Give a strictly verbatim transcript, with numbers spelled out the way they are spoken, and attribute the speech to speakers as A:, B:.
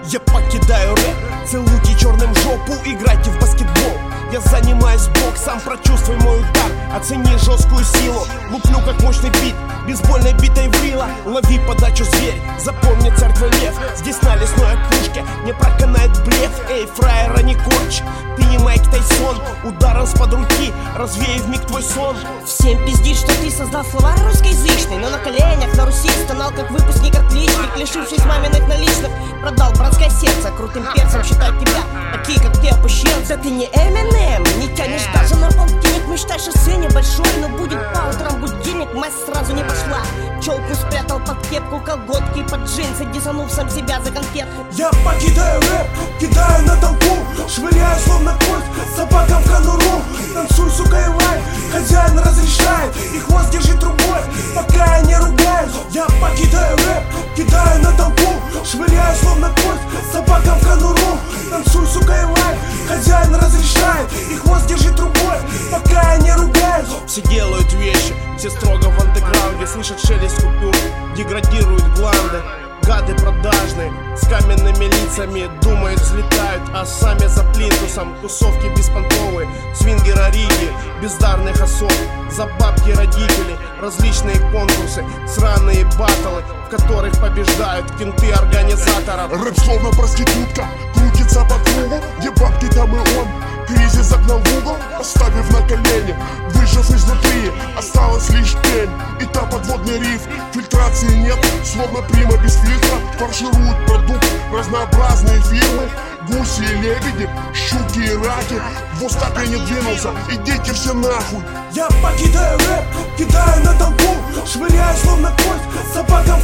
A: Я покидаю рэп, целуйте черным жопу, играйте в баскетбол. Я занимаюсь боксом, прочувствуй мой удар, оцени жесткую силу. Луплю как мощный бит, бейсбольной битой врила. Лови подачу, зверь, запомни, царь твой лев. Здесь на лесной опушке не проканает блеф. Эй, фраера, не корчь, ты не Майк Тайсон. Ударом с-под руки, развеяв вмиг твой сон.
B: Всем пиздит, что ты создал слова русскоязычные, но на коленях на Руси стонал как выпускник отличник, лишившись маминых наличных. Продал братское сердце крутым перцем, считают тебя такие, как ты, опущенцы. Да ты не Эминем, не тянешь даже на полтинник. Мечтаешь о сцене большой, но будет по утрам будильник. Мазь сразу не пошла, челку спрятал под кепку, колготки под джинсы, дизанув сам себя за конфетку.
A: Я покидаю рэп, кидаю на толпу, швыряю словно кость собакам в конуру. Танцуй, сука, и лай, хозяин разрешает, и хвост держи трубой, пока я не ругаюсь. Я покидаю рэп, кидаю на толпу, швыряю словно кость собакам в конуру. Танцуй, сука, и лай, хозяин разрешает, и хвост держи трубой, пока я не ругаюсь. Все делают вещи, все строго в андеграунде, слышат шелест купюр, деградируют гланды. Гады продажные, с каменными лицами, думают, взлетают, а сами за плинтусом. Тусовки беспонтовые, свингера Риги, бездарных особ, за бабки родители, различные конкурсы, сраные баттлы, в которых побеждают кенты организаторов.
C: Рэп словно проститутка, крутится по кругу, где бабки там и он. Кризис загнал в угол, поставив на колени. Выжив изнутри, осталась лишь тень. И та подводный риф, фильтрации нет, словно прима без фильтра. Фаршируют продукт разнообразные фирмы, гуси и лебеди, щуки и раки. В так и не двинулся, идите все нахуй.
A: Я покидаю рэп, кидаю на толпу, швыряю словно кость собакам